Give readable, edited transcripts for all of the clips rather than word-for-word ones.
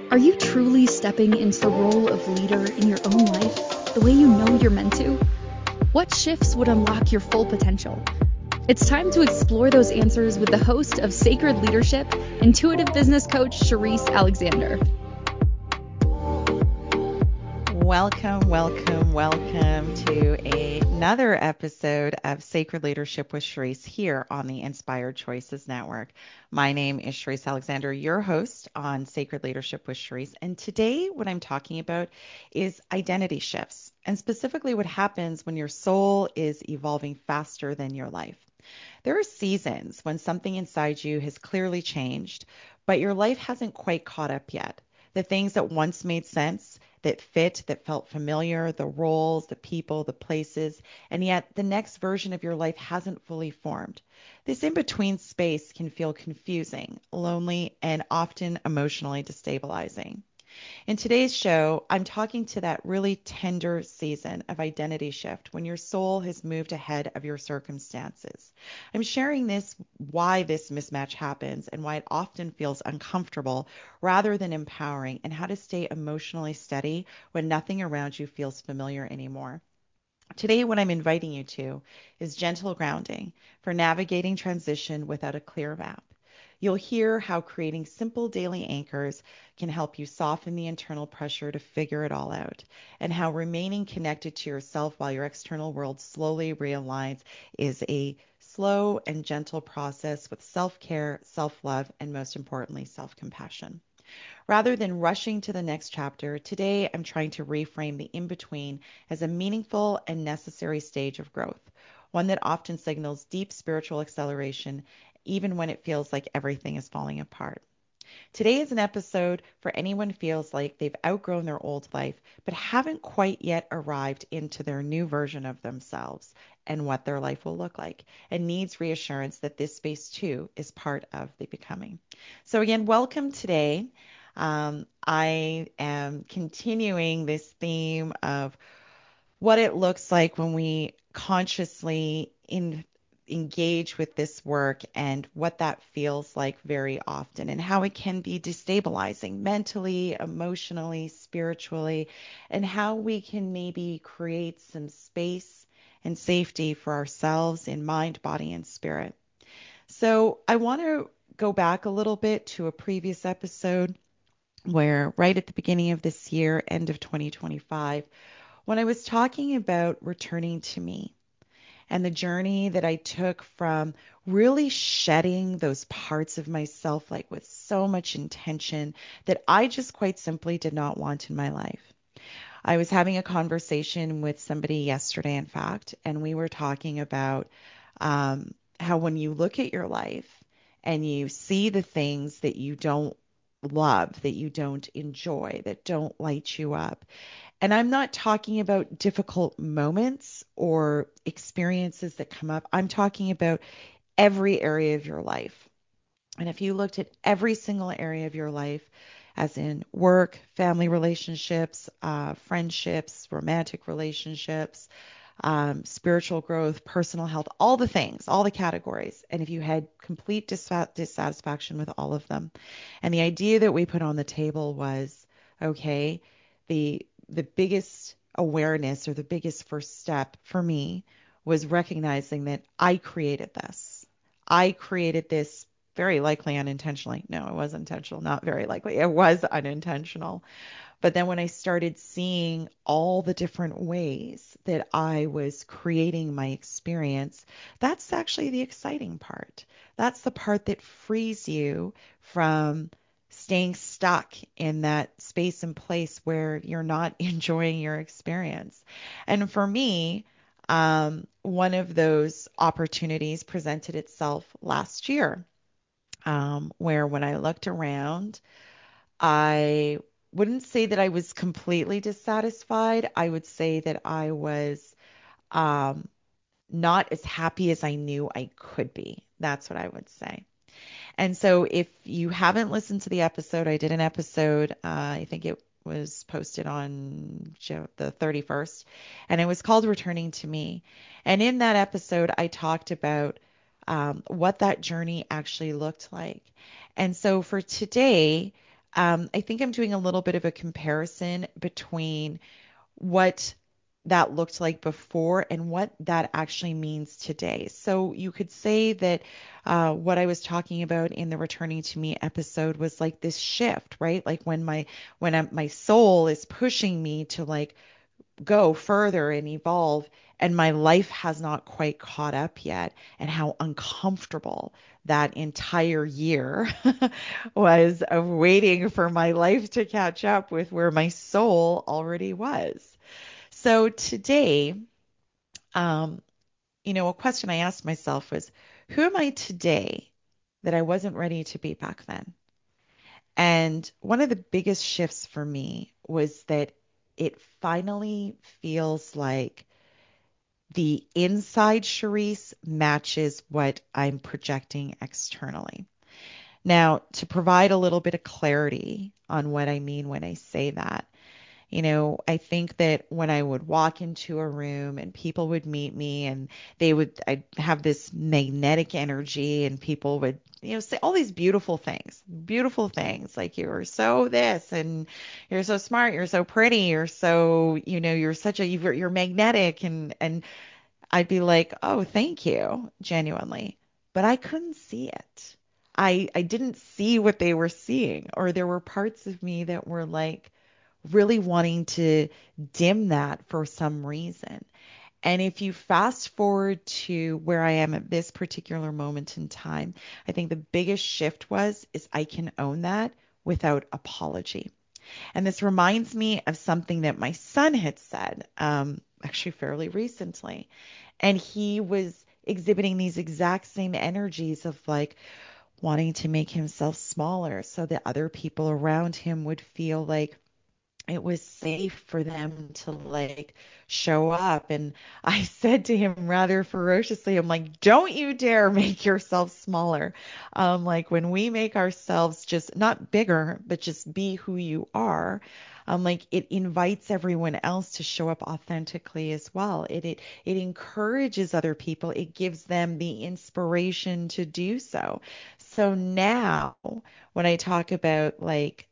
Are you truly stepping into the role of leader in your own life the way you know you're meant to? What shifts would unlock your full potential? It's time to explore those answers with the host of Sacred Leadership, intuitive business coach Cherise Alexander. Welcome to another episode of Sacred Leadership with Cherise here on the Inspired Choices Network. My name is Cherise Alexander, your host on Sacred Leadership with Cherise. And today what I'm talking about is identity shifts, and specifically what happens when your soul is evolving faster than your life. There are seasons when something inside you has clearly changed, but your life hasn't quite caught up yet. The things that once made sense, that fit, that felt familiar, the roles, the people, the places, and yet the next version of your life hasn't fully formed. This in-between space can feel confusing, lonely, and often emotionally destabilizing. In today's show, I'm talking to that really tender season of identity shift when your soul has moved ahead of your circumstances. I'm sharing why this mismatch happens and why it often feels uncomfortable rather than empowering, and how to stay emotionally steady when nothing around you feels familiar anymore. Today, what I'm inviting you to is gentle grounding for navigating transition without a clear map. You'll hear how creating simple daily anchors can help you soften the internal pressure to figure it all out, and how remaining connected to yourself while your external world slowly realigns is a slow and gentle process with self-care, self-love, and most importantly, self-compassion. Rather than rushing to the next chapter, today I'm trying to reframe the in-between as a meaningful and necessary stage of growth, one that often signals deep spiritual acceleration even when it feels like everything is falling apart. Today is an episode for anyone who feels like they've outgrown their old life but haven't quite yet arrived into their new version of themselves and what their life will look like, and needs reassurance that this space too is part of the becoming. So again, welcome today. I am continuing this theme of what it looks like when we consciously engage with this work, and what that feels like very often, and how it can be destabilizing mentally, emotionally, spiritually, and how we can maybe create some space and safety for ourselves in mind, body, and spirit. So I want to go back a little bit to a previous episode where right at the beginning of this year, end of 2025, when I was talking about returning to me and the journey that I took from really shedding those parts of myself, like with so much intention, that I just quite simply did not want in my life. I was having a conversation with somebody yesterday, in fact, and we were talking about how when you look at your life and you see the things that you don't love, that you don't enjoy, that don't light you up. And I'm not talking about difficult moments or experiences that come up. I'm talking about every area of your life. And if you looked at every single area of your life, as in work, family relationships, friendships, romantic relationships, spiritual growth, personal health, all the things, all the categories. And if you had complete dissatisfaction with all of them, and the idea that we put on the table was, okay, the biggest awareness, or the biggest first step for me, was recognizing that I created this. I created this very likely unintentionally. No, it was intentional, not very likely. It was unintentional. But then when I started seeing all the different ways that I was creating my experience, that's actually the exciting part. That's the part that frees you from staying stuck in that space and place where you're not enjoying your experience. And for me, one of those opportunities presented itself last year, where when I looked around, I wouldn't say that I was completely dissatisfied. I would say that I was um, not as happy as I knew I could be. That's what I would say. And so if you haven't listened to the episode, I did an episode, I think it was posted on the 31st, and it was called Returning to Me. And in that episode, I talked about what that journey actually looked like. And so for today, I think I'm doing a little bit of a comparison between what that looked like before and what that actually means today. So you could say that what I was talking about in the Returning to Me episode was like this shift, right? Like my soul is pushing me to like go further and evolve, and my life has not quite caught up yet, and how uncomfortable that entire year was of waiting for my life to catch up with where my soul already was. So today, um, a question I asked myself was, who am I today that I wasn't ready to be back then? And one of the biggest shifts for me was that it finally feels like the inside Charisse matches what I'm projecting externally. Now, to provide a little bit of clarity on what I mean when I say that, I think that when I would walk into a room and people would meet me and I'd have this magnetic energy and people would, say all these beautiful things like you're so this and you're so smart, you're so pretty, you're so, you're magnetic and I'd be like, oh, thank you, genuinely. But I couldn't see it. I didn't see what they were seeing, or there were parts of me that were like really wanting to dim that for some reason. And if you fast forward to where I am at this particular moment in time, I think the biggest shift is I can own that without apology. And this reminds me of something that my son had said, actually fairly recently. And he was exhibiting these exact same energies of like wanting to make himself smaller so that other people around him would feel like it was safe for them to like show up. And I said to him rather ferociously, I'm like, don't you dare make yourself smaller. Like when we make ourselves just not bigger, but just be who you are, like it invites everyone else to show up authentically as well. It encourages other people. It gives them the inspiration to do so. So now when I talk about like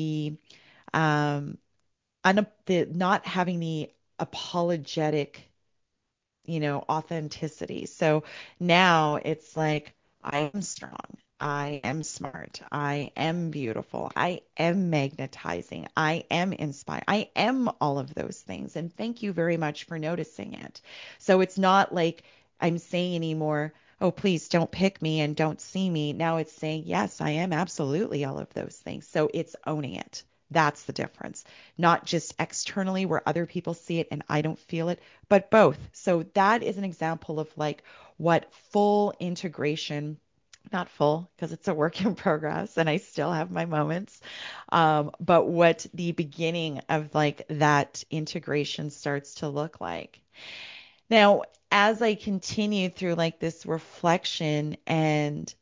um the not having the apologetic, authenticity. So now it's like I am strong. I am smart. I am beautiful. I am magnetizing. I am inspired. I am all of those things. And thank you very much for noticing it. So it's not like I'm saying anymore, oh, please don't pick me and don't see me. Now it's saying, yes, I am absolutely all of those things. So it's owning it. That's the difference. Not just externally where other people see it and I don't feel it, but both. So that is an example of like what full integration, not full because it's a work in progress and I still have my moments, but what the beginning of like that integration starts to look like. Now, as I continue through like this reflection and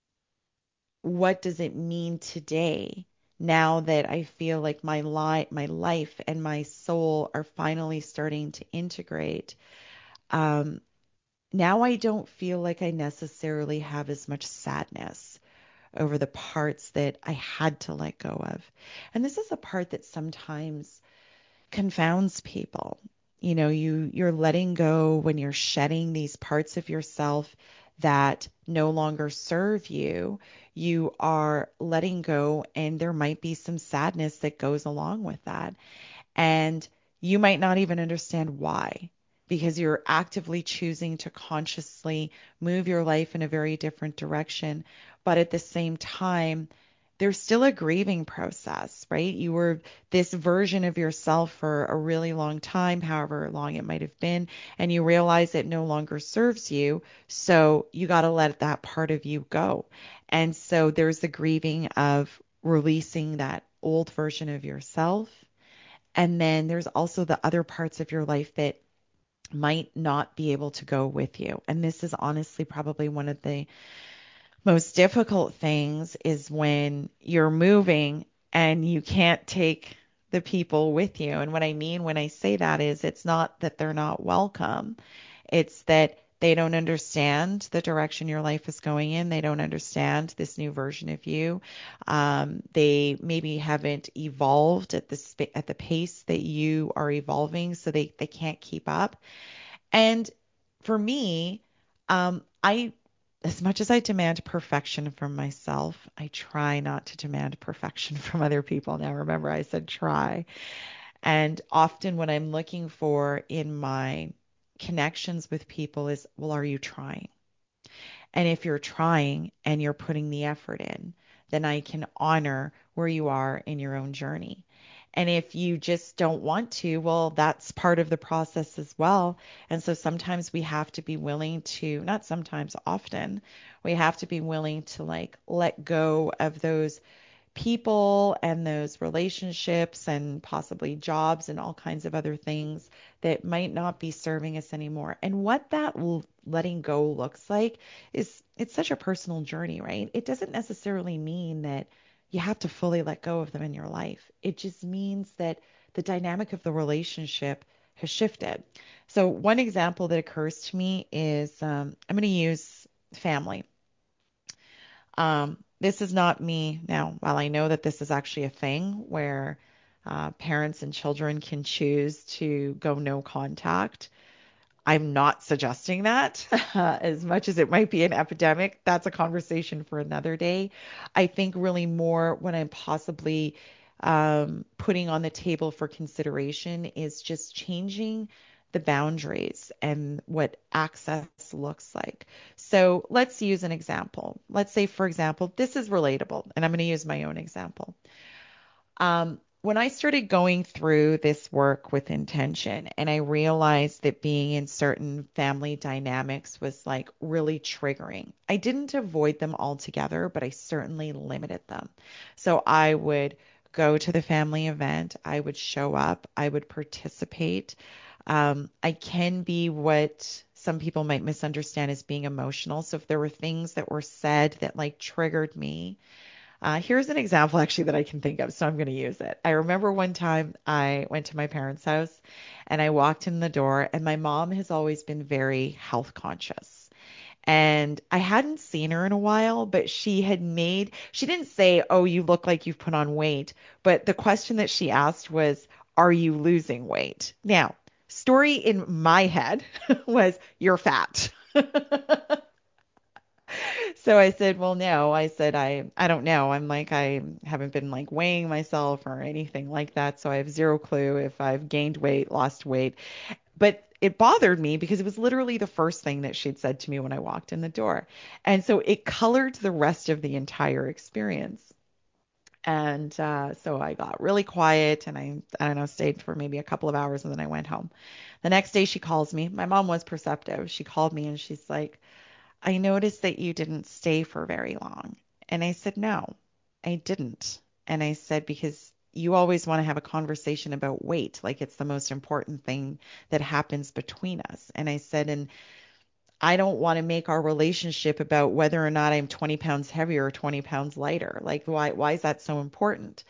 what does it mean today now that I feel like my life and my soul are finally starting to integrate? Um, Now I don't feel like I necessarily have as much sadness over the parts that I had to let go of. And this is a part that sometimes confounds people. You're letting go when you're shedding these parts of yourself that no longer serve you. You are letting go, and there might be some sadness that goes along with that. And you might not even understand why, because you're actively choosing to consciously move your life in a very different direction. But at the same time, there's still a grieving process, right? You were this version of yourself for a really long time, however long it might have been, and you realize it no longer serves you. So you got to let that part of you go. And so there's the grieving of releasing that old version of yourself, and then there's also the other parts of your life that might not be able to go with you. And this is honestly probably one of the most difficult things is when you're moving and you can't take the people with you. And what I mean when I say that is it's not that they're not welcome. It's that They don't understand the direction your life is going in. They don't understand this new version of you. They maybe haven't evolved at at the pace that you are evolving, so they can't keep up. And for me, I, as much as I demand perfection from myself, I try not to demand perfection from other people. Now, remember, I said try. And often what I'm looking for in my connections with people is, well, are you trying? And if you're trying and you're putting the effort in, then I can honor where you are in your own journey. And if you just don't want to, well, that's part of the process as well. And so sometimes we have to be willing to, not sometimes, often, we have to be willing to like let go of those people and those relationships and possibly jobs and all kinds of other things that might not be serving us anymore. And what that letting go looks like is it's such a personal journey, right? It doesn't necessarily mean that you have to fully let go of them in your life. It just means that the dynamic of the relationship has shifted. So one example that occurs to me is I'm going to use family. This is not me now. While I know that this is actually a thing where parents and children can choose to go no contact, I'm not suggesting that. As much as it might be an epidemic, that's a conversation for another day. I think really more what I'm possibly putting on the table for consideration is just changing the boundaries and what access looks like. So let's use an example. Let's say, for example, this is relatable, and I'm going to use my own example. When I started going through this work with intention and I realized that being in certain family dynamics was like really triggering, I didn't avoid them altogether, but I certainly limited them. So I would go to the family event, I would show up, I would participate. I can be what some people might misunderstand as being emotional. So if there were things that were said that like triggered me, here's an example actually that I can think of, so I'm going to use it. I remember one time I went to my parents' house and I walked in the door, and my mom has always been very health conscious. And I hadn't seen her in a while, but she didn't say, "Oh, you look like you've put on weight." But the question that she asked was, "Are you losing weight?" Now, story in my head was, "You're fat." So I said, well, no. I said, I don't know. I'm like, I haven't been like weighing myself or anything like that. So I have zero clue if I've gained weight, lost weight. But it bothered me because it was literally the first thing that she'd said to me when I walked in the door. And so it colored the rest of the entire experience. And so I got really quiet and I don't know, stayed for maybe a couple of hours and then I went home. The next day she calls me. My mom was perceptive. She called me and she's like, I noticed that you didn't stay for very long. And I said, no, I didn't. And I said, because you always want to have a conversation about weight, like it's the most important thing that happens between us. And I said, and I don't want to make our relationship about whether or not I'm 20 pounds heavier or 20 pounds lighter. Like, why is that so important?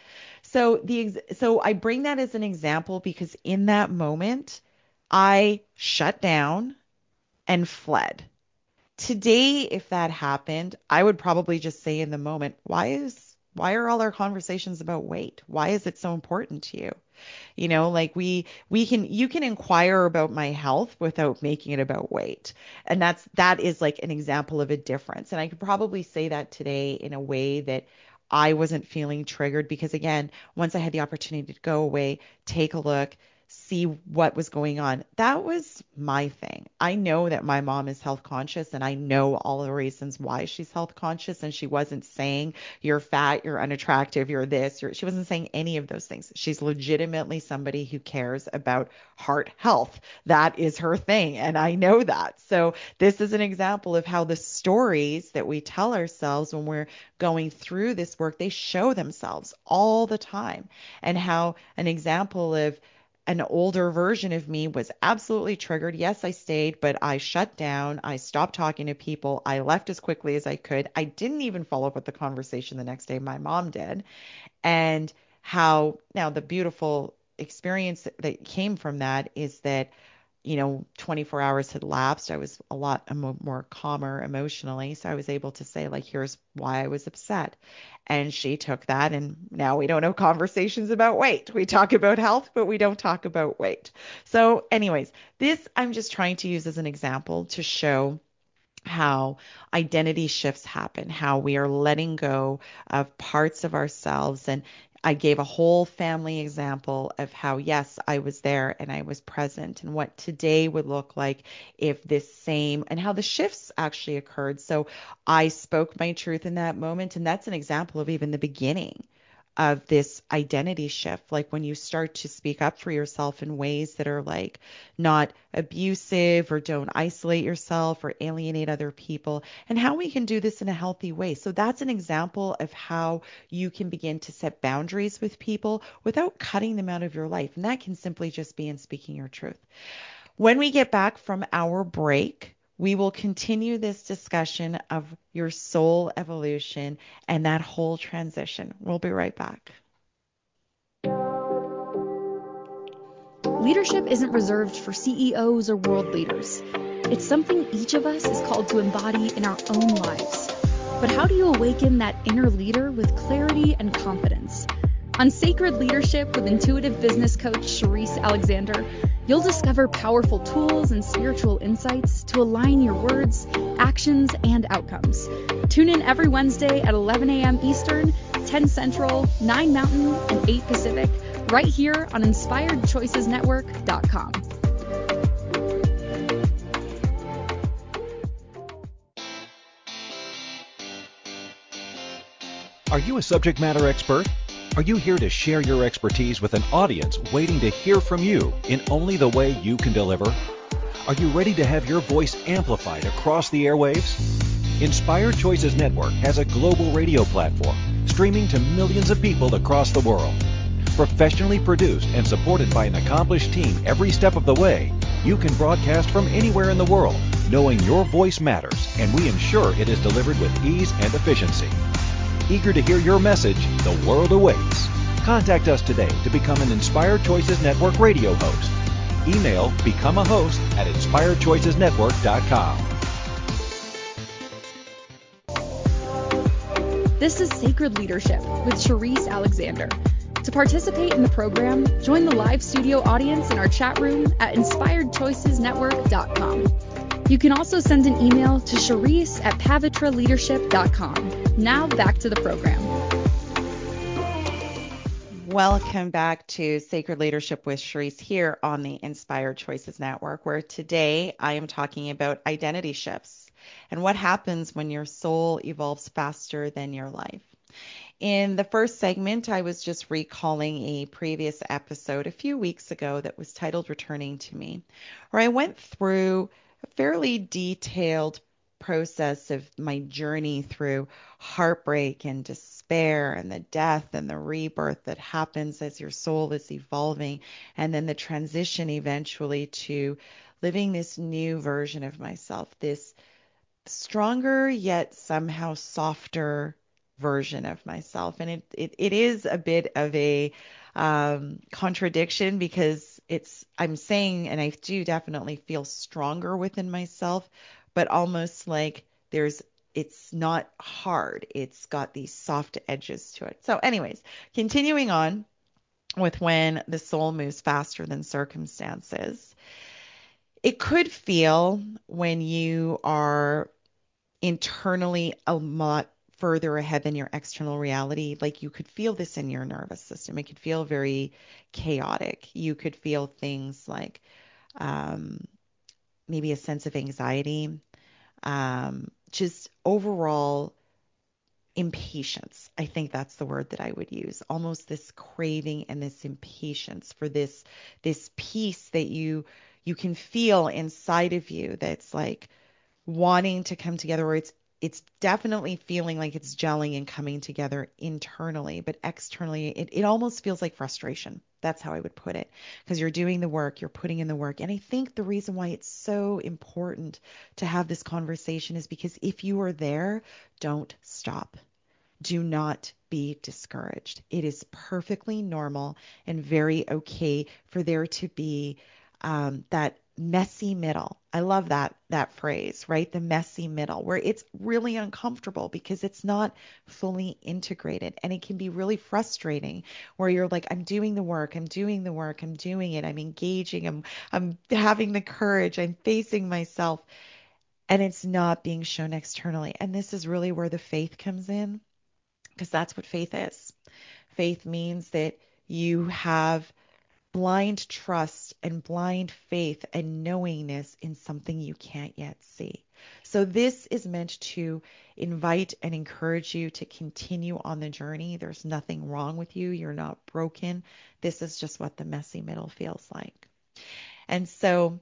So I bring that as an example because in that moment, I shut down and fled. Today, if that happened, I would probably just say in the moment, why are all our conversations about weight? Why is it so important to you? Like we can you can inquire about my health without making it about weight. And that is like an example of a difference. And I could probably say that today in a way that I wasn't feeling triggered because again, once I had the opportunity to go away, take a look, see what was going on. That was my thing. I know that my mom is health conscious and I know all the reasons why she's health conscious and she wasn't saying you're fat, you're unattractive, you're this, she wasn't saying any of those things. She's legitimately somebody who cares about heart health. That is her thing and I know that. So this is an example of how the stories that we tell ourselves when we're going through this work, they show themselves all the time and how an example of an older version of me was absolutely triggered. Yes, I stayed, but I shut down. I stopped talking to people. I left as quickly as I could. I didn't even follow up with the conversation the next day. My mom did. And how now the beautiful experience that came from that is that 24 hours had lapsed, I was a lot more calmer emotionally. So I was able to say, like, here's why I was upset. And she took that. And now we don't have conversations about weight. We talk about health, but we don't talk about weight. So, anyways, this I'm just trying to use as an example to show how identity shifts happen, how we are letting go of parts of ourselves. And I gave a whole family example of how, yes, I was there and I was present, and what today would look like if this same, and how the shifts actually occurred. So I spoke my truth in that moment. And that's an example of even the beginning of this identity shift. Like when you start to speak up for yourself in ways that are like not abusive, or don't isolate yourself or alienate other people, and how we can do this in a healthy way. So that's an example of how you can begin to set boundaries with people without cutting them out of your life. And that can simply just be in speaking your truth. When we get back from our break, we will continue this discussion of your soul evolution and that whole transition. We'll be right back. Leadership isn't reserved for CEOs or world leaders. It's something each of us is called to embody in our own lives. But how do you awaken that inner leader with clarity and confidence? On Sacred Leadership with intuitive business coach Charisse Alexander, you'll discover powerful tools and spiritual insights to align your words, actions, and outcomes. Tune in every Wednesday at 11 a.m. Eastern, 10 Central, 9 Mountain, and 8 Pacific, right here on InspiredChoicesNetwork.com. Are you a subject matter expert? Are you here to share your expertise with an audience waiting to hear from you in only the way you can deliver? Are you ready to have your voice amplified across the airwaves? Inspired Choices Network has a global radio platform streaming to millions of people across the world. Professionally produced and supported by an accomplished team every step of the way, you can broadcast from anywhere in the world, knowing your voice matters, and we ensure it is delivered with ease and efficiency. Eager to hear your message, the world awaits. Contact us today to become an Inspired Choices Network radio host. Email become a host at inspiredchoicesnetwork.com. This is Sacred Leadership with Charisse Alexander. To participate in the program, join the live studio audience in our chat room at inspiredchoicesnetwork.com. You can also send an email to charisse@pavitraleadership.com. Now back to the program. Welcome back to Sacred Leadership with Charisse here on the Inspired Choices Network, where today I am talking about identity shifts and what happens when your soul evolves faster than your life. In the first segment, I was just recalling a previous episode a few weeks ago that was titled Returning to Me, where I went through a fairly detailed process of my journey through heartbreak and despair and the death and the rebirth that happens as your soul is evolving, and then the transition eventually to living this new version of myself, this stronger yet somehow softer version of myself. And it is a bit of a contradiction, because I'm saying, and I do definitely feel stronger within myself, but almost like it's not hard. It's got these soft edges to it. So anyways, continuing on with when the soul moves faster than circumstances, it could feel, when you are internally a lot further ahead than your external reality, like you could feel this in your nervous system. It could feel very chaotic. You could feel things like um, maybe a sense of anxiety, just overall impatience. I think that's the word that I would use. Almost this craving and this impatience for this peace that you can feel inside of you, that's like wanting to come together, or it's definitely feeling like it's gelling and coming together internally, but externally it almost feels like frustration. That's how I would put it, because you're doing the work, you're putting in the work. And I think the reason why it's so important to have this conversation is because if you are there, don't stop. Do not be discouraged. It is perfectly normal and very okay for there to be that messy middle. I love that phrase, right? The messy middle, where it's really uncomfortable because it's not fully integrated, and it can be really frustrating where you're like, I'm doing the work, I'm doing the work, I'm doing it, I'm engaging, I'm having the courage, I'm facing myself, and it's not being shown externally. And this is really where the faith comes in, because that's what faith is. Faith means that you have blind trust and blind faith and knowingness in something you can't yet see. So this is meant to invite and encourage you to continue on the journey. There's nothing wrong with you. You're not broken. This is just what the messy middle feels like. And so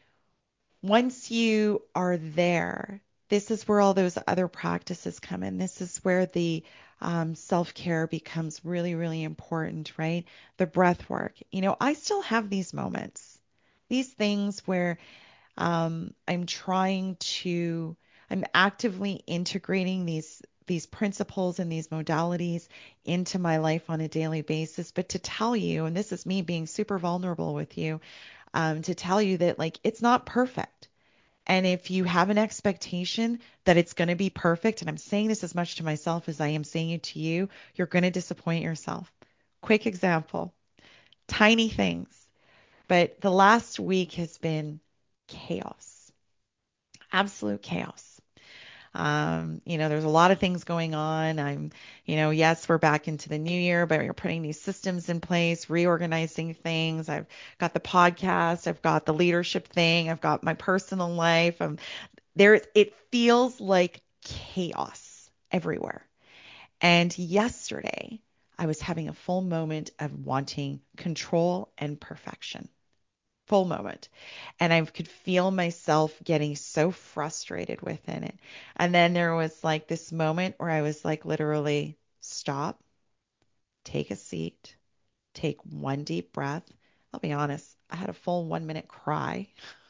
once you are there, this is where all those other practices come in. This is where the self-care becomes really, really important, right? The breath work. I still have these moments, these things where I'm trying to, I'm actively integrating these principles and these modalities into my life on a daily basis. But to tell you, and this is me being super vulnerable with you, to tell you that like it's not perfect. And if you have an expectation that it's going to be perfect, and I'm saying this as much to myself as I am saying it to you, you're going to disappoint yourself. Quick example, tiny things, but the last week has been chaos, absolute chaos. There's a lot of things going on. Yes, we're back into the new year, but we're putting these systems in place, reorganizing things. I've got the podcast, I've got the leadership thing, I've got my personal life. It feels like chaos everywhere. And yesterday, I was having a full moment of wanting control and perfection. Full moment. And I could feel myself getting so frustrated within it. And then there was like this moment where I was like, literally, stop, take a seat, take one deep breath. I'll be honest, I had a full 1 minute cry,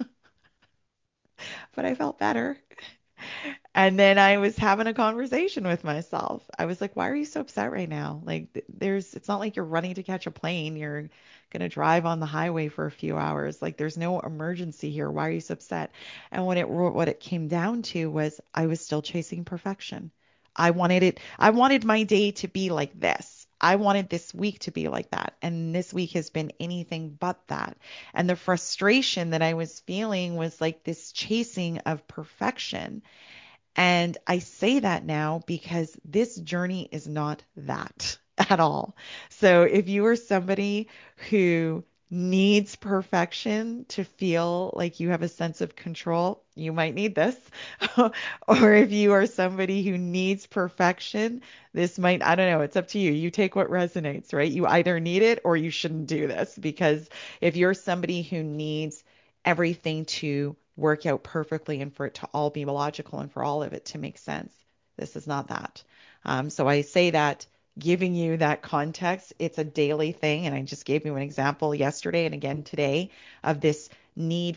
but I felt better. And then I was having a conversation with myself. I was like, why are you so upset right now? Like it's not like you're running to catch a plane. You're going to drive on the highway for a few hours. Like there's no emergency here. Why are you so upset? And what it came down to was I was still chasing perfection. I wanted my day to be like this. I wanted this week to be like that. And this week has been anything but that. And the frustration that I was feeling was like this chasing of perfection. And I say that now because this journey is not that at all. So if you are somebody who needs perfection to feel like you have a sense of control, you might need this. Or if you are somebody who needs perfection, this might, I don't know, it's up to you. You take what resonates, right? You either need it or you shouldn't do this, because if you're somebody who needs everything to work out perfectly and for it to all be logical and for all of it to make sense, this is not that. So I say that giving you that context, it's a daily thing. And I just gave you an example yesterday and again today of this need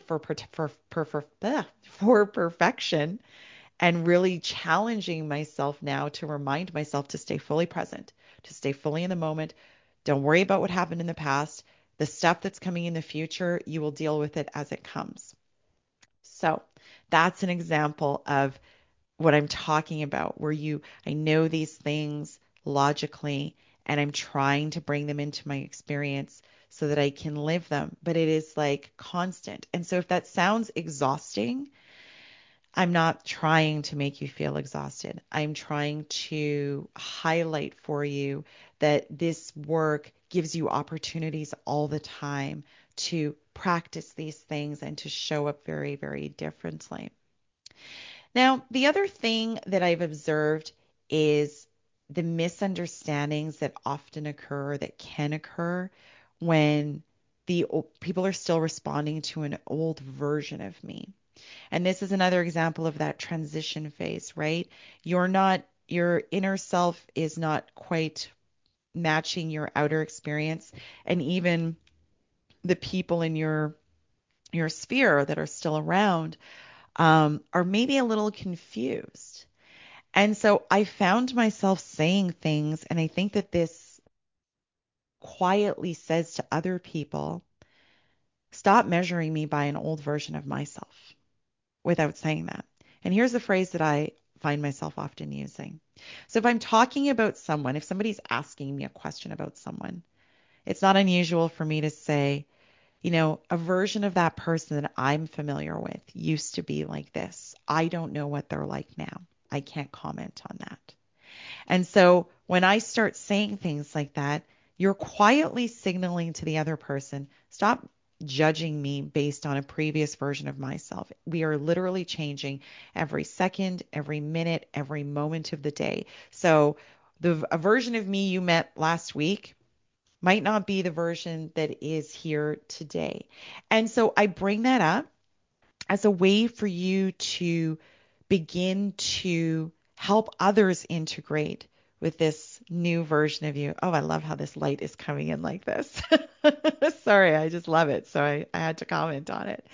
for perfection, and really challenging myself now to remind myself to stay fully present, to stay fully in the moment. Don't worry about what happened in the past. The stuff that's coming in the future, you will deal with it as it comes. So that's an example of what I'm talking about, where I know these things logically and I'm trying to bring them into my experience so that I can live them, but it is like constant. And so if that sounds exhausting, I'm not trying to make you feel exhausted. I'm trying to highlight for you that this work gives you opportunities all the time to practice these things and to show up very, very differently. Now, the other thing that I've observed is the misunderstandings that often occur, that can occur when people are still responding to an old version of me. And this is another example of that transition phase, right? Your inner self is not quite matching your outer experience. And even the people in your sphere that are still around are maybe a little confused. And so I found myself saying things, and I think that this quietly says to other people, stop measuring me by an old version of myself without saying that. And here's the phrase that I find myself often using. So if I'm talking about someone, if somebody's asking me a question about someone, it's not unusual for me to say, a version of that person that I'm familiar with used to be like this. I don't know what they're like now. I can't comment on that. And so when I start saying things like that, you're quietly signaling to the other person, stop judging me based on a previous version of myself. We are literally changing every second, every minute, every moment of the day. So a version of me you met last week might not be the version that is here today. And so I bring that up as a way for you to begin to help others integrate with this new version of you. Oh, I love how this light is coming in like this. Sorry, I just love it. So I had to comment on it.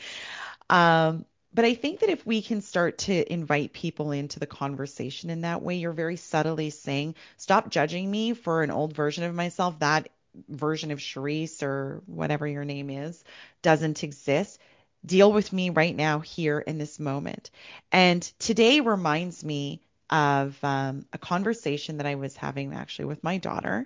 But I think that if we can start to invite people into the conversation in that way, you're very subtly saying, stop judging me for an old version of myself. That version of Charisse or whatever your name is doesn't exist. Deal with me right now, here in this moment. And today reminds me of a conversation that I was having actually with my daughter.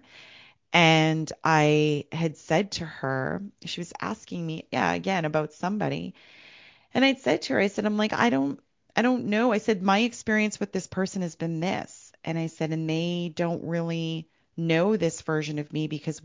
And I had said to her, she was asking me, again, about somebody. And I'd said to her, I said, I don't know. I said, my experience with this person has been this. And I said, and they don't really know this version of me because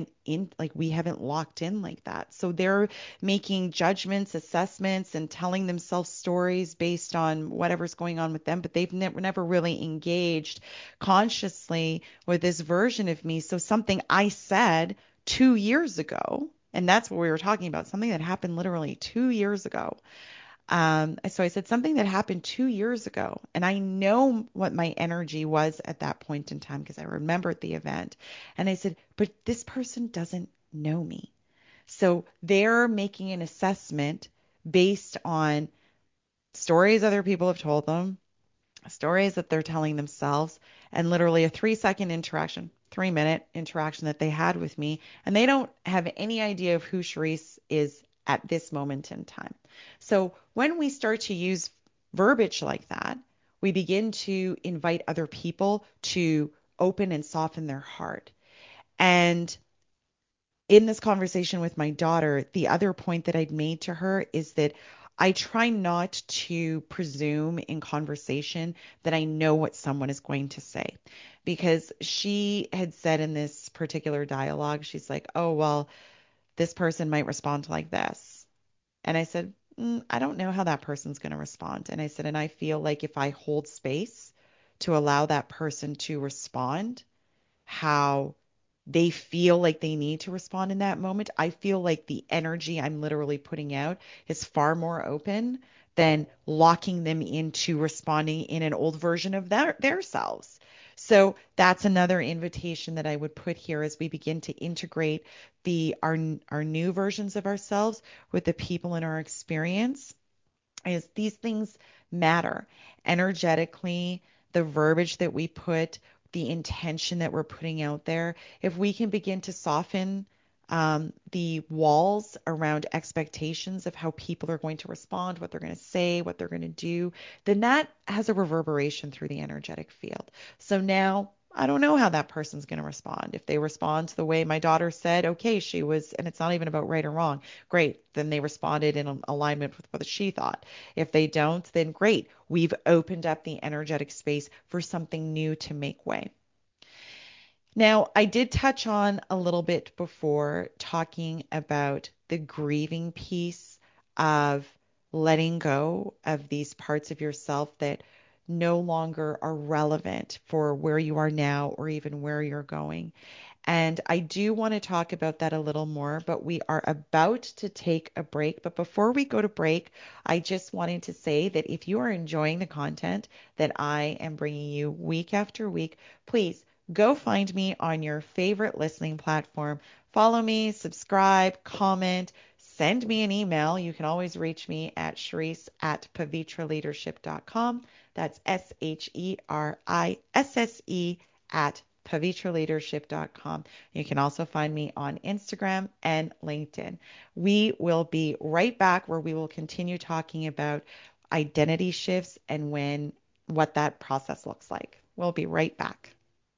we haven't locked in like that. So they're making judgments, assessments, and telling themselves stories based on whatever's going on with them, but they've never really engaged consciously with this version of me. So something I said 2 years ago, and that's what we were talking about, something that happened literally 2 years ago. So I said something that happened 2 years ago, and I know what my energy was at that point in time because I remembered the event. And I said, but this person doesn't know me. So they're making an assessment based on stories other people have told them, stories that they're telling themselves, and literally a 3-second interaction, 3-minute interaction that they had with me. And they don't have any idea of who Charisse is at this moment in time. So when we start to use verbiage like that, we begin to invite other people to open and soften their heart. And in this conversation with my daughter, the other point that I'd made to her is that I try not to presume in conversation that I know what someone is going to say, because she had said in this particular dialogue, she's like, oh, well, this person might respond like this. And I said, I don't know how that person's going to respond. And I said, and I feel like if I hold space to allow that person to respond, how they feel like they need to respond in that moment, I feel like the energy I'm literally putting out is far more open than locking them into responding in an old version of their selves. So that's another invitation that I would put here as we begin to integrate our new versions of ourselves with the people in our experience, is these things matter energetically, the verbiage that we put, the intention that we're putting out there. If we can begin to soften the walls around expectations of how people are going to respond, what they're going to say, what they're going to do, then that has a reverberation through the energetic field. So now I don't know how that person's going to respond. If they respond to the way my daughter said, okay, she was, and it's not even about right or wrong, great, then they responded in alignment with what she thought. If they don't, then great, we've opened up the energetic space for something new to make way. Now, I did touch on a little bit before talking about the grieving piece of letting go of these parts of yourself that no longer are relevant for where you are now or even where you're going. And I do want to talk about that a little more, but we are about to take a break. But before we go to break, I just wanted to say that if you are enjoying the content that I am bringing you week after week, please go find me on your favorite listening platform. Follow me, subscribe, comment, send me an email. You can always reach me at Charisse@pavitraleadership.com. That's SHERISSE pavitraleadership.com. You can also find me on Instagram and LinkedIn. We will be right back where we will continue talking about identity shifts and what that process looks like. We'll be right back.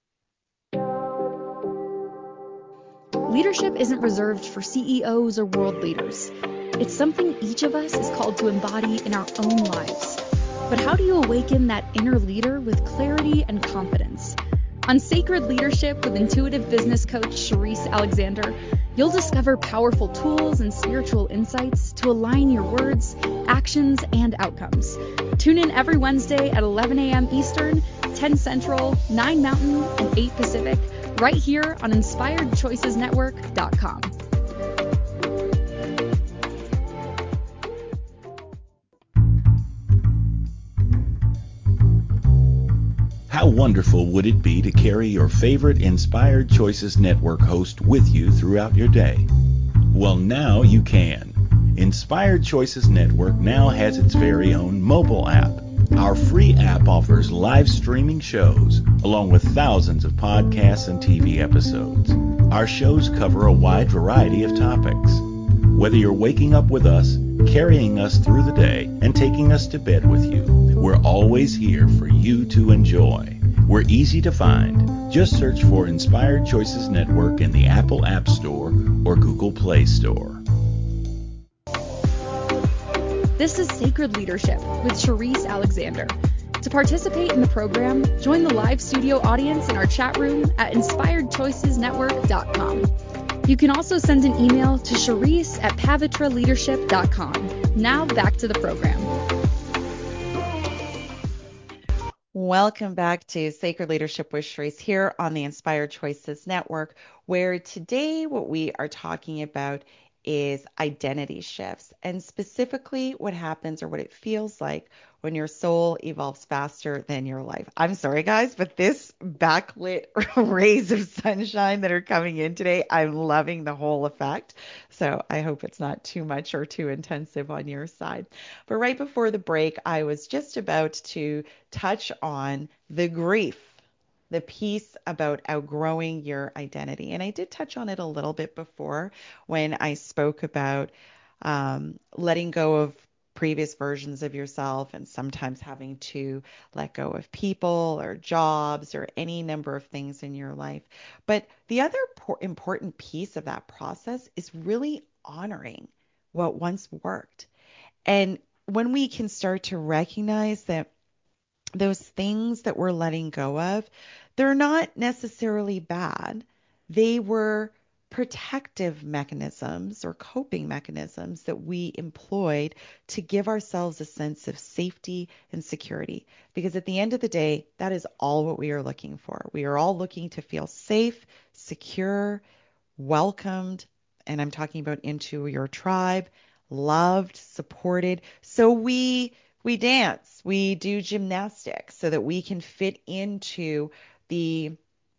Leadership isn't reserved for CEOs or world leaders. It's something each of us is called to embody in our own lives. But how do you awaken that inner leader with clarity and confidence? On Sacred Leadership with intuitive business coach Cherise Alexander, you'll discover powerful tools and spiritual insights to align your words, actions, and outcomes. Tune in every Wednesday at 11 a.m. Eastern, 10 Central, 9 Mountain, and 8 Pacific, right here on InspiredChoicesNetwork.com. How wonderful would it be to carry your favorite Inspired Choices Network host with you throughout your day? Well, now you can. Inspired Choices Network now has its very own mobile app. Our free app offers live streaming shows, along with thousands of podcasts and TV episodes. Our shows cover a wide variety of topics. Whether you're waking up with us, carrying us through the day, and taking us to bed with you, we're always here for you to enjoy. We're easy to find. Just search for Inspired Choices Network in the Apple App Store or Google Play Store. This is Sacred Leadership with Cherise Alexander. To participate in the program, join the live studio audience in our chat room at InspiredChoicesNetwork.com. You can also send an email to Cherise@pavitraleadership.com. Now back to the program. Welcome back to Sacred Leadership with Cherise here on the Inspired Choices Network, where today what we are talking about is identity shifts, and specifically what happens or what it feels like when your soul evolves faster than your life. I'm sorry, guys, but this backlit rays of sunshine that are coming in today, I'm loving the whole effect. So I hope it's not too much or too intensive on your side. But right before the break, I was just about to touch on the grief, the piece about outgrowing your identity. And I did touch on it a little bit before when I spoke about letting go of previous versions of yourself and sometimes having to let go of people or jobs or any number of things in your life. But the other important piece of that process is really honoring what once worked. And when we can start to recognize that those things that we're letting go of, they're not necessarily bad. They were protective mechanisms or coping mechanisms that we employed to give ourselves a sense of safety and security. Because at the end of the day, that is all what we are looking for. We are all looking to feel safe, secure, welcomed, and I'm talking about into your tribe, loved, supported. So we dance, we do gymnastics so that we can fit into the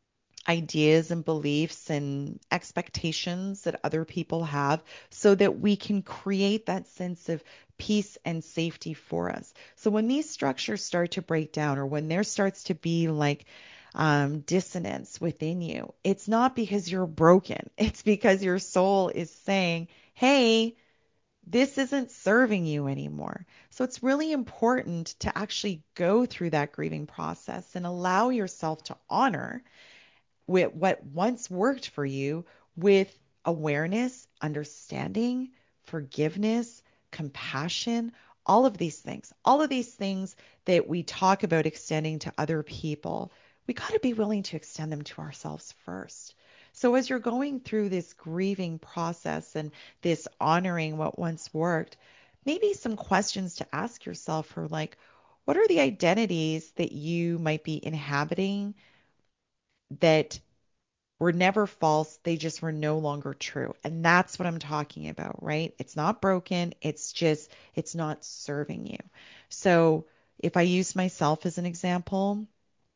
ideas and beliefs and expectations that other people have so that we can create that sense of peace and safety for us. So when these structures start to break down or when there starts to be like dissonance within you, it's not because you're broken. It's because your soul is saying, hey, this isn't serving you anymore. So it's really important to actually go through that grieving process and allow yourself to honor with what once worked for you with awareness, understanding, forgiveness, compassion, all of these things that we talk about extending to other people, we got to be willing to extend them to ourselves first. So as you're going through this grieving process and this honoring what once worked, maybe some questions to ask yourself are like, what are the identities that you might be inhabiting that were never false, they just were no longer true? And that's what I'm talking about, right? It's not broken, it's not serving you. So if I use myself as an example,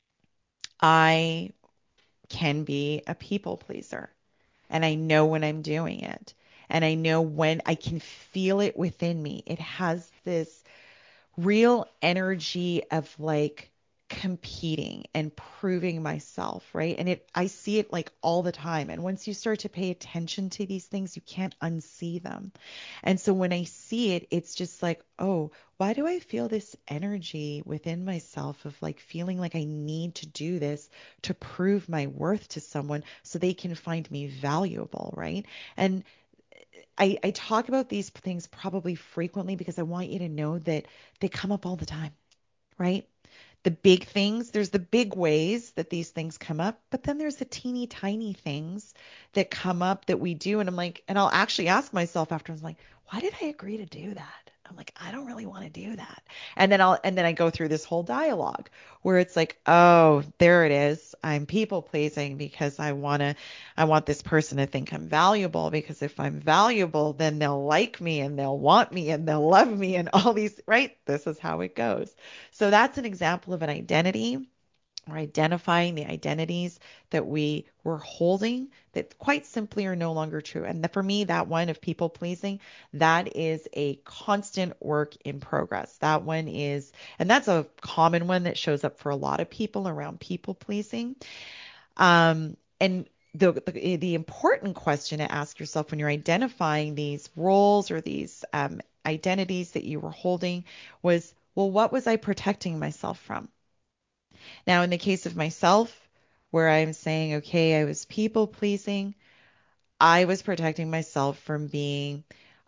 I can be a people pleaser. And I know when I'm doing it. And I know when I can feel it within me. It has this real energy of like competing and proving myself, right? And I see it like all the time. And once you start to pay attention to these things, you can't unsee them. And so when I see it, it's just like, oh, why do I feel this energy within myself of like feeling like I need to do this to prove my worth to someone so they can find me valuable, right? And I talk about these things probably frequently because I want you to know that they come up all the time, right? The big things, there's the big ways that these things come up, but then there's the teeny tiny things that come up that we do. And I'm like, and I'll actually ask myself after, I'm like, why did I agree to do that? I'm like, I don't really want to do that. And then I go through this whole dialogue where it's like, oh, there it is. I'm people pleasing because I want this person to think I'm valuable, because if I'm valuable, then they'll like me and they'll want me and they'll love me and all these, right? This is how it goes. So that's an example of an identity, or identifying the identities that we were holding that quite simply are no longer true. And for me, that one of people pleasing, that is a constant work in progress. That one is, and that's a common one that shows up for a lot of people around people pleasing. And the important question to ask yourself when you're identifying these roles or these identities that you were holding was, well, what was I protecting myself from? Now, in the case of myself, where I'm saying, okay, I was people pleasing, I was protecting myself from being,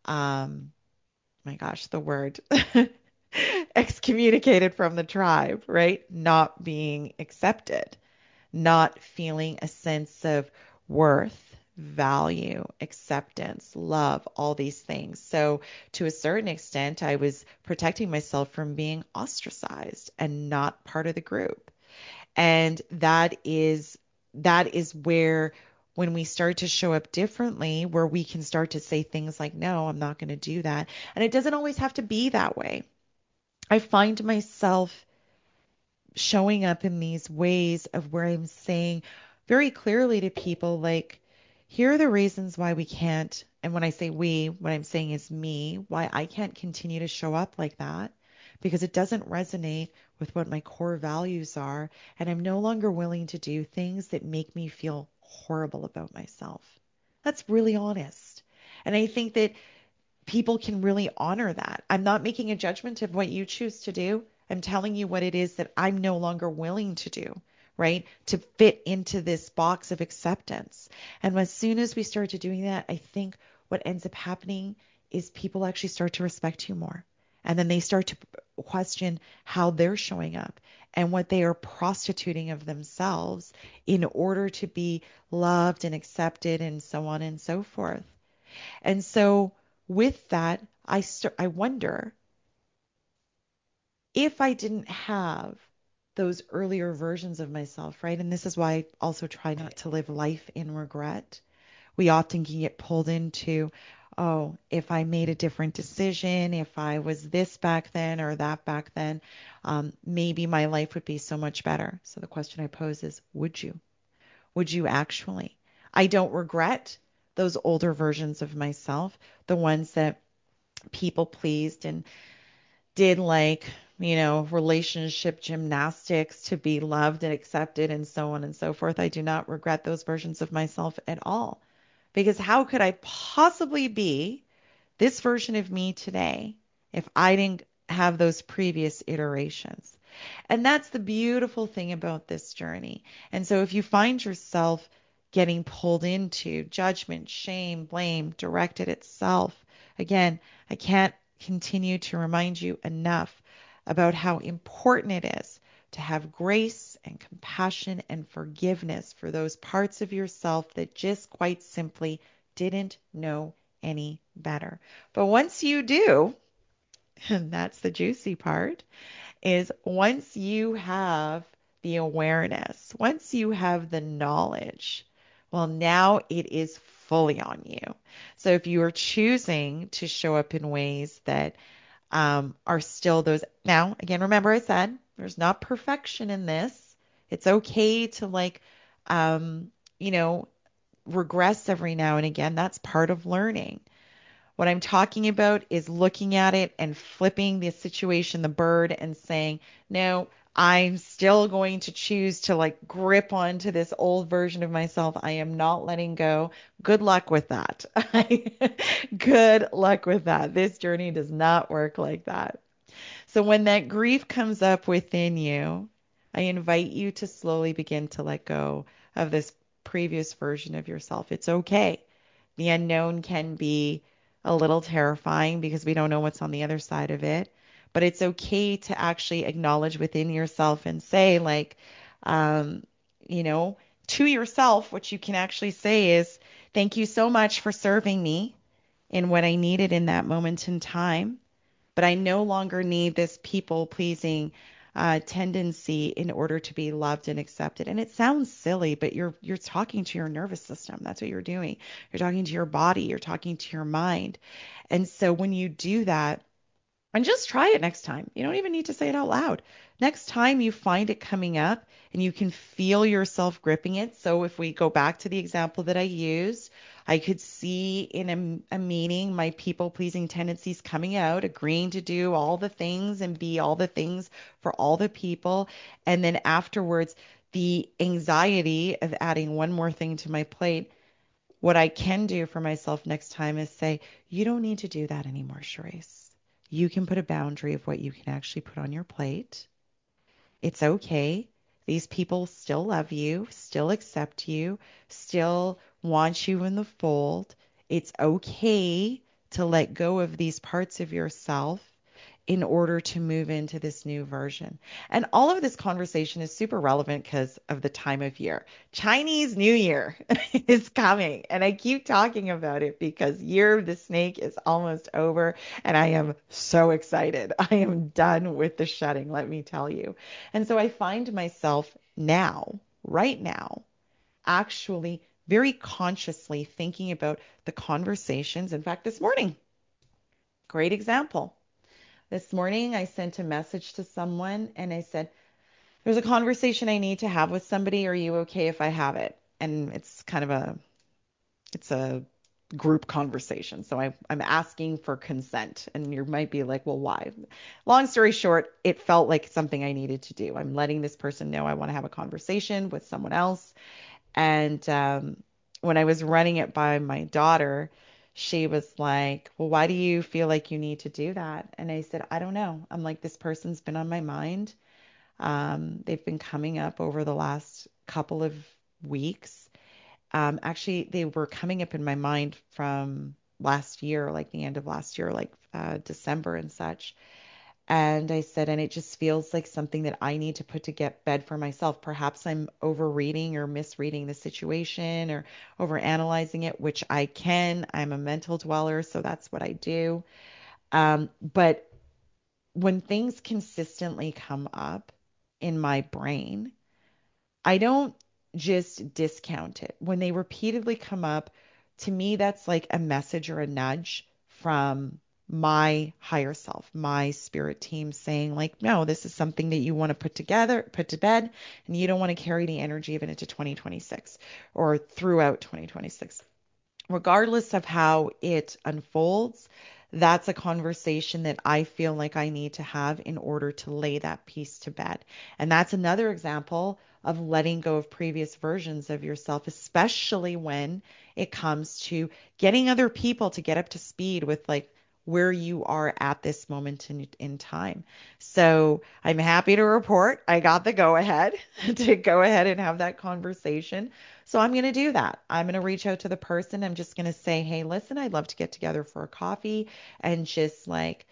my gosh, the word excommunicated from the tribe, right? Not being accepted, not feeling a sense of worth, value, acceptance, love, all these things. So to a certain extent, I was protecting myself from being ostracized and not part of the group. And that is where, when we start to show up differently, where we can start to say things like, no, I'm not going to do that. And it doesn't always have to be that way. I find myself showing up in these ways of where I'm saying very clearly to people, like, here are the reasons why we can't. And when I say we, what I'm saying is me, why I can't continue to show up like that, because it doesn't resonate with what my core values are. And I'm no longer willing to do things that make me feel horrible about myself. That's really honest. And I think that people can really honor that. I'm not making a judgment of what you choose to do. I'm telling you what it is that I'm no longer willing to do, right? To fit into this box of acceptance. And as soon as we start to doing that, I think what ends up happening is people actually start to respect you more. And then they start to question how they're showing up and what they are prostituting of themselves in order to be loved and accepted and so on and so forth. And so with that, I wonder, if I didn't have those earlier versions of myself, right? And this is why I also try not to live life in regret. We often can get pulled into, oh, if I made a different decision, if I was this back then or that back then, maybe my life would be so much better. So the question I pose is, would you? Would you actually? I don't regret those older versions of myself, the ones that people pleased and did, like, relationship gymnastics to be loved and accepted and so on and so forth. I do not regret those versions of myself at all. Because how could I possibly be this version of me today if I didn't have those previous iterations? And that's the beautiful thing about this journey. And so if you find yourself getting pulled into judgment, shame, blame directed at self, again, I can't continue to remind you enough about how important it is to have grace and compassion and forgiveness for those parts of yourself that just quite simply didn't know any better. But once you do, and that's the juicy part, is once you have the awareness, once you have the knowledge, well, now it is fully on you. So if you are choosing to show up in ways that are still those, now, again, remember I said there's not perfection in this. It's okay to um, you know, regress every now and again. That's part of learning. What I'm talking about is looking at it and flipping the situation, the bird, and saying, no, I'm still going to choose to like grip onto this old version of myself. I am not letting go. Good luck with that. Good luck with that. This journey does not work like that. So when that grief comes up within you, I invite you to slowly begin to let go of this previous version of yourself. It's okay. The unknown can be a little terrifying because we don't know what's on the other side of it. But it's okay to actually acknowledge within yourself and say, like, um, you know, to yourself, what you can actually say is, thank you so much for serving me in what I needed in that moment in time. But I no longer need this people pleasing tendency in order to be loved and accepted. And it sounds silly, but you're talking to your nervous system. That's what you're doing. You're talking to your body. You're talking to your mind. And so when you do that, and just try it next time. You don't even need to say it out loud. Next time you find it coming up and you can feel yourself gripping it. So if we go back to the example that I used, I could see in a meeting my people pleasing tendencies coming out, agreeing to do all the things and be all the things for all the people. And then afterwards, the anxiety of adding one more thing to my plate. What I can do for myself next time is say, you don't need to do that anymore, Charisse. You can put a boundary of what you can actually put on your plate. It's okay. These people still love you, still accept you, still want you in the fold. It's okay to let go of these parts of yourself in order to move into this new version. And all of this conversation is super relevant because of the time of year. Chinese New Year is coming, and I keep talking about it because Year of the Snake is almost over, and I am so excited. I am done with the shedding, let me tell you. And so I find myself now, right now, actually very consciously thinking about the conversations. In fact, this morning, great example. This morning, I sent a message to someone and I said, there's a conversation I need to have with somebody. Are you okay if I have it? And it's kind of it's a group conversation. So I'm asking for consent. And you might be like, well, why? Long story short, it felt like something I needed to do. I'm letting this person know I want to have a conversation with someone else. And when I was running it by my daughter, she was like, well, why do you feel like you need to do that? And I said, I don't know. I'm like, this person's been on my mind. They've been coming up over the last couple of weeks. Actually, they were coming up in my mind from last year, like the end of last year, like December and such. And I said, and it just feels like something that I need to put to get bed for myself. Perhaps I'm overreading or misreading the situation or overanalyzing it, which I can. I'm a mental dweller, so that's what I do. But when things consistently come up in my brain, I don't just discount it. When they repeatedly come up, to me, that's like a message or a nudge from my higher self, my spirit team saying, like, no, this is something that you want to put together, put to bed, and you don't want to carry the energy of it into 2026 or throughout 2026. Regardless of how it unfolds, that's a conversation that I feel like I need to have in order to lay that piece to bed. And that's another example of letting go of previous versions of yourself, especially when it comes to getting other people to get up to speed with like where you are at this moment in time. So I'm happy to report I got the go ahead to go ahead and have that conversation. So I'm going to do that. I'm going to reach out to the person. I'm just going to say, hey, listen, I'd love to get together for a coffee and just like,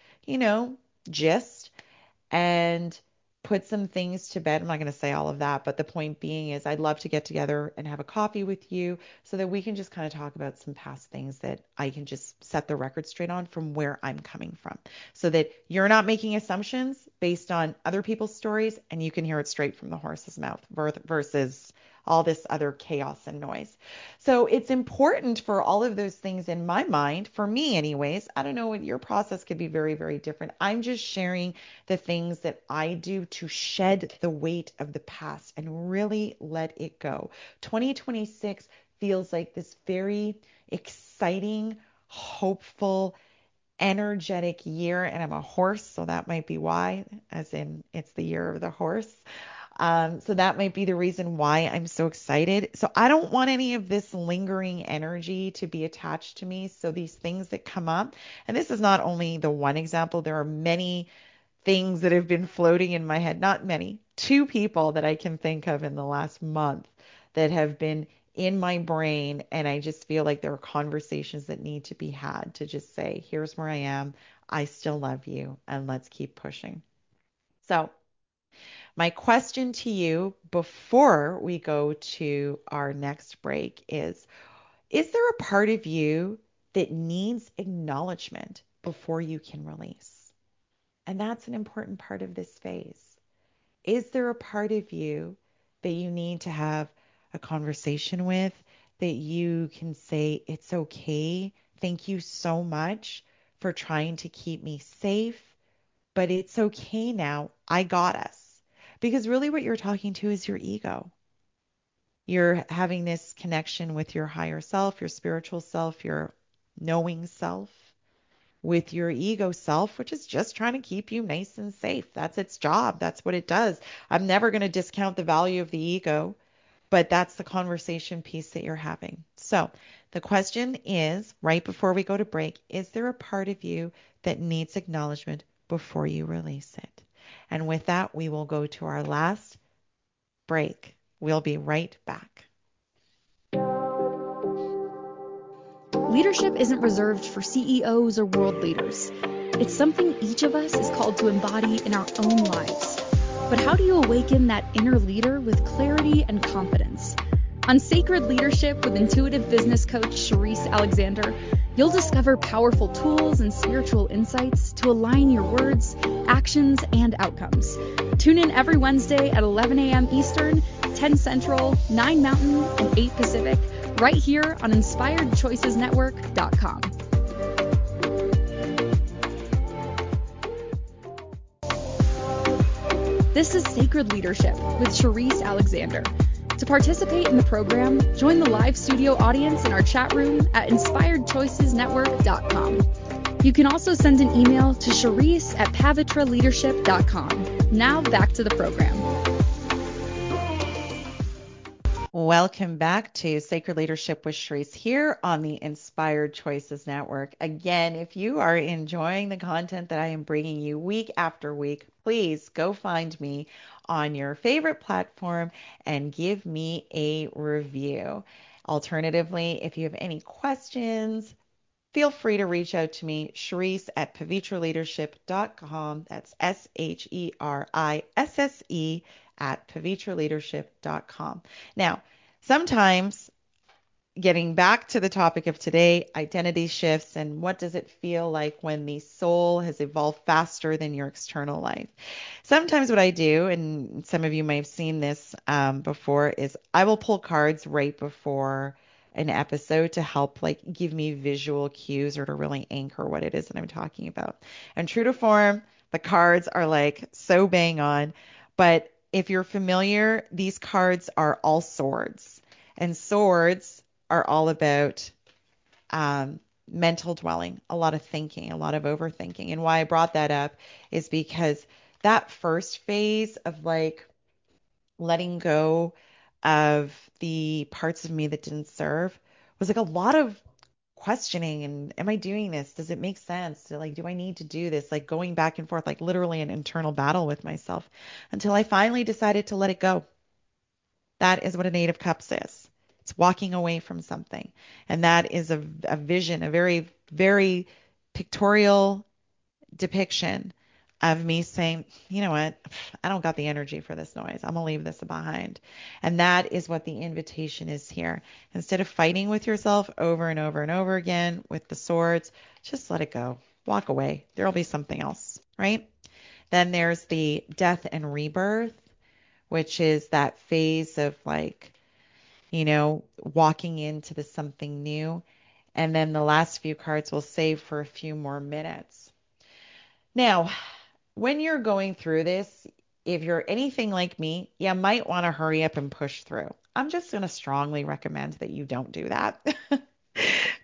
gist and put some things to bed. I'm not going to say all of that, but the point being is I'd love to get together and have a coffee with you so that we can just kind of talk about some past things that I can just set the record straight on from where I'm coming from so that you're not making assumptions based on other people's stories and you can hear it straight from the horse's mouth versus all this other chaos and noise. So it's important for all of those things in my mind, for me anyways. I don't know what your process could be very, very different. I'm just sharing the things that I do to shed the weight of the past and really let it go. 2026 feels like this very exciting, hopeful, energetic year. And I'm a horse, so that might be why, as in it's the year of the horse. So that might be the reason why I'm so excited. So I don't want any of this lingering energy to be attached to me. So these things that come up, and this is not only the one example, there are many things that have been floating in my head, not many, two people that I can think of in the last month that have been in my brain. And I just feel like there are conversations that need to be had to just say, here's where I am. I still love you, and let's keep pushing. So my question to you before we go to our next break is there a part of you that needs acknowledgement before you can release? And that's an important part of this phase. Is there a part of you that you need to have a conversation with, that you can say, it's okay, thank you so much for trying to keep me safe, but it's okay now, I got us. Because really what you're talking to is your ego. You're having this connection with your higher self, your spiritual self, your knowing self, with your ego self, which is just trying to keep you nice and safe. That's its job. That's what it does. I'm never going to discount the value of the ego, but that's the conversation piece that you're having. So the question is, right before we go to break, is there a part of you that needs acknowledgement before you release it? And with that, we will go to our last break. We'll be right back. Leadership isn't reserved for CEOs or world leaders. It's something each of us is called to embody in our own lives. But how do you awaken that inner leader with clarity and confidence? On Sacred Leadership with intuitive business coach Cherise Alexander, you'll discover powerful tools and spiritual insights to align your words, actions, and outcomes. Tune in every Wednesday at 11 a.m. Eastern, 10 Central, 9 Mountain, and 8 Pacific, right here on InspiredChoicesNetwork.com. This is Sacred Leadership with Cherise Alexander. To participate in the program, join the live studio audience in our chat room at InspiredChoicesNetwork.com. You can also send an email to Cherise@PavitraLeadership.com. Now back to the program. Welcome back to Sacred Leadership with Cherise here on the Inspired Choices Network. Again, if you are enjoying the content that I am bringing you week after week, please go find me on your favorite platform and give me a review. Alternatively, if you have any questions, feel free to reach out to me, Cherise@PavitraLeadership.com. That's SHERISSE @PavitraLeadership.com. Now, sometimes getting back to the topic of today, identity shifts, and what does it feel like when the soul has evolved faster than your external life? Sometimes what I do, and some of you may have seen this before, is I will pull cards right before an episode to help like give me visual cues or to really anchor what it is that I'm talking about. And true to form, the cards are like so bang on. But if you're familiar, these cards are all swords. And swords are all about mental dwelling, a lot of thinking, a lot of overthinking. And why I brought that up is because that first phase of like letting go of the parts of me that didn't serve was like a lot of questioning and am I doing this? Does it make sense? Like, do I need to do this? Like going back and forth, like literally an internal battle with myself until I finally decided to let it go. That is what a Eight of Cups is. It's walking away from something. And that is a vision, a very, very pictorial depiction of me saying, you know what, I don't got the energy for this noise. I'm going to leave this behind. And that is what the invitation is here. Instead of fighting with yourself over and over and over again with the swords, just let it go. Walk away. There'll be something else, right? Then there's the death and rebirth, which is that phase of like, walking into the something new. And then the last few cards we'll save for a few more minutes. Now, when you're going through this, if you're anything like me, you might want to hurry up and push through. I'm just going to strongly recommend that you don't do that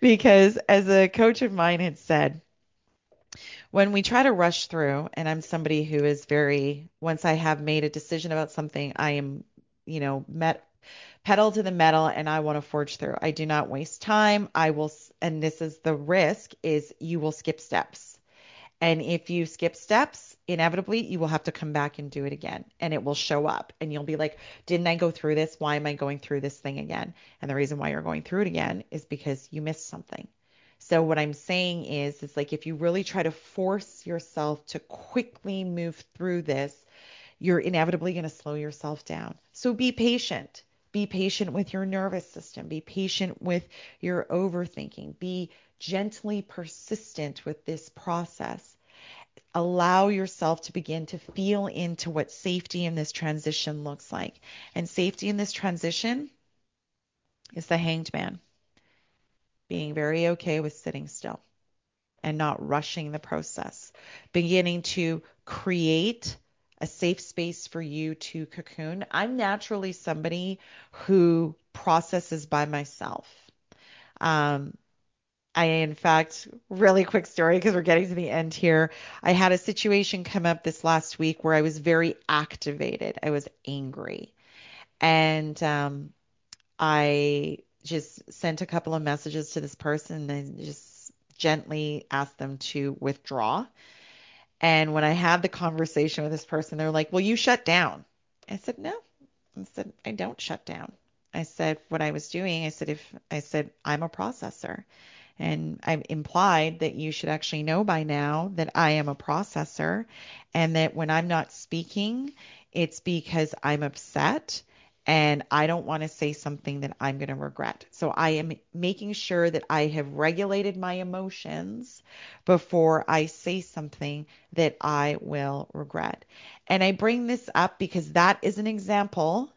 Because as a coach of mine had said, when we try to rush through, and I'm somebody who is very, once I have made a decision about something, I am, pedal to the metal and I want to forge through. I do not waste time. And this is the risk, is you will skip steps. And if you skip steps, inevitably you will have to come back and do it again, and it will show up and you'll be like, didn't I go through this? Why am I going through this thing again? And the reason why you're going through it again is because you missed something. So what I'm saying is, it's like, if you really try to force yourself to quickly move through this, you're inevitably going to slow yourself down. So be patient. Be patient with your nervous system. Be patient with your overthinking. Be gently persistent with this process. Allow yourself to begin to feel into what safety in this transition looks like. And safety in this transition is the hanged man. Being very okay with sitting still and not rushing the process. Beginning to create a safe space for you to cocoon. I'm naturally somebody who processes by myself. In fact, really quick story, because we're getting to the end here. I had a situation come up this last week where I was very activated. I was angry. And I just sent a couple of messages to this person and just gently asked them to withdraw. And when I had the conversation with this person, they're like, well, you shut down. I said, no. I said, I don't shut down. I said, what I was doing, I said, I'm a processor. And I implied that you should actually know by now that I am a processor, and that when I'm not speaking, it's because I'm upset and I don't want to say something that I'm going to regret. So I am making sure that I have regulated my emotions before I say something that I will regret. And I bring this up because that is an example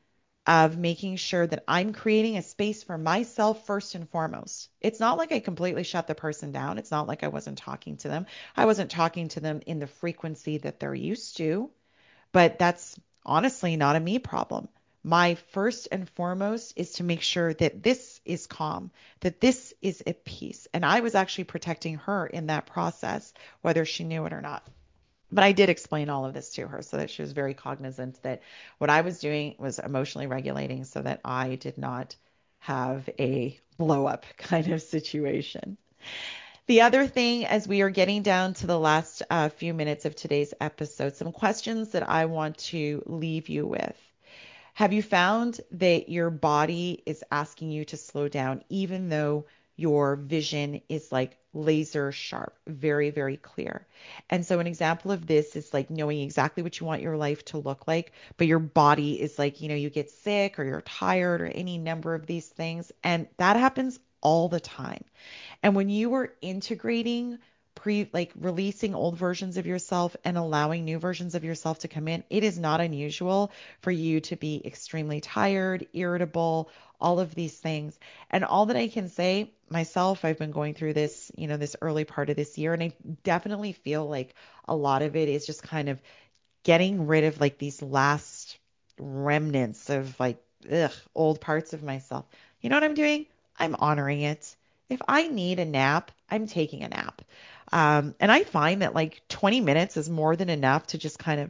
of making sure that I'm creating a space for myself first and foremost. It's not like I completely shut the person down. It's not like I wasn't talking to them. I wasn't talking to them in the frequency that they're used to, but that's honestly not a me problem. My first and foremost is to make sure that this is calm, that this is at peace. And I was actually protecting her in that process, whether she knew it or not. But I did explain all of this to her so that she was very cognizant that what I was doing was emotionally regulating so that I did not have a blow up kind of situation. The other thing, as we are getting down to the last few minutes of today's episode, some questions that I want to leave you with. Have you found that your body is asking you to slow down, even though your vision is like laser sharp, very, very clear? And so an example of this is like knowing exactly what you want your life to look like, but your body is like, you get sick or you're tired or any number of these things. And that happens all the time. And when you are integrating releasing old versions of yourself and allowing new versions of yourself to come in, it is not unusual for you to be extremely tired, irritable, all of these things. And all that I can say myself, I've been going through this, this early part of this year, and I definitely feel like a lot of it is just kind of getting rid of like these last remnants of old parts of myself. You know what I'm doing? I'm honoring it. If I need a nap, I'm taking a nap. And I find that like 20 minutes is more than enough to just kind of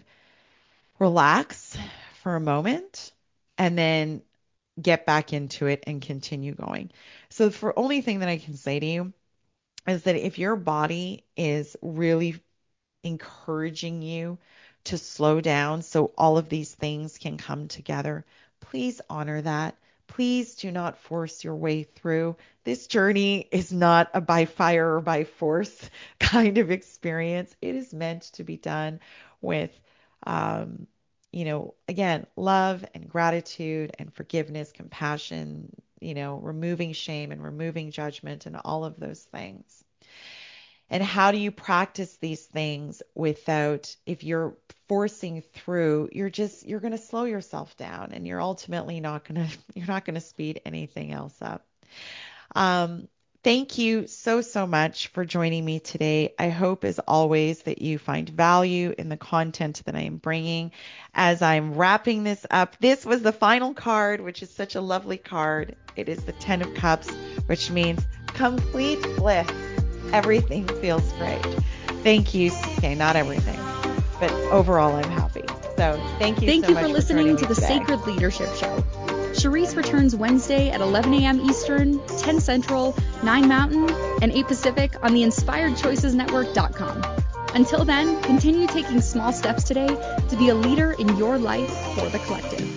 relax for a moment and then get back into it and continue going. So the only thing that I can say to you is that if your body is really encouraging you to slow down so all of these things can come together, please honor that. Please do not force your way through. This journey is not a by fire or by force kind of experience. It is meant to be done with, again, love and gratitude and forgiveness, compassion, removing shame and removing judgment and all of those things. And how do you practice these things without, if you're forcing through, you're going to slow yourself down and you're ultimately not going to speed anything else up. Thank you so much for joining me today. I hope, as always, that you find value in the content that I am bringing. As I'm wrapping this up, this was the final card, which is such a lovely card. It is the 10 of Cups, which means complete bliss. Everything feels great. Thank you. Okay, not everything, but overall I'm happy. So thank you so much for listening to the today. Sacred Leadership Show. Charisse returns Wednesday at 11 a.m. Eastern, 10 Central, 9 Mountain, and 8 Pacific on the InspiredChoicesNetwork.com. Until then, continue taking small steps today to be a leader in your life for the collective.